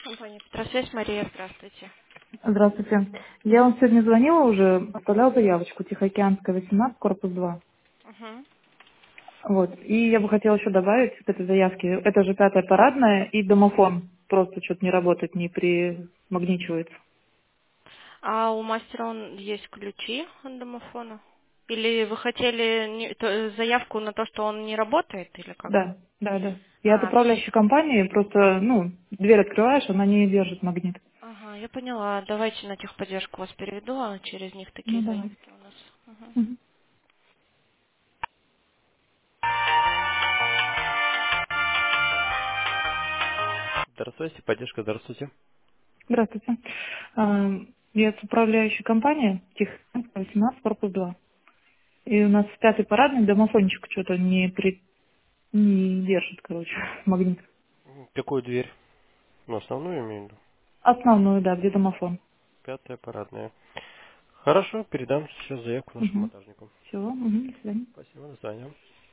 Компания «Петросвязь», Мария, здравствуйте. Здравствуйте. Я вам сегодня звонила уже, оставляла заявочку Тихоокеанская, 18, корпус 2. Мгм. Вот. И я бы хотела еще добавить к этой заявке. Это же пятая парадная и домофон. Просто что-то не работает, не примагничивается. А у мастера есть ключи от домофона? Или вы хотели заявку на то, что он не работает, или как? Да, да, да. Я от А, управляющей компании, просто, дверь открываешь, она не держит магнит. ага, я поняла. Давайте на техподдержку вас переведу, а через них Ну, такие давайте. заявки у нас. Мгм. Мгм. Здравствуйте, поддержка, здравствуйте. Здравствуйте. А, Я от управляющей компании Тихоокеанская, 18, корпус 2. И у нас в пятой парадной домофончик что-то не держит, короче, магнит. Какую дверь? Ну, основную имею в виду. Основную, да, где домофон. Пятая парадная. Хорошо, передам сейчас заявку нашему Угу. монтажнику. Все, угу, до свидания. Спасибо, до свидания.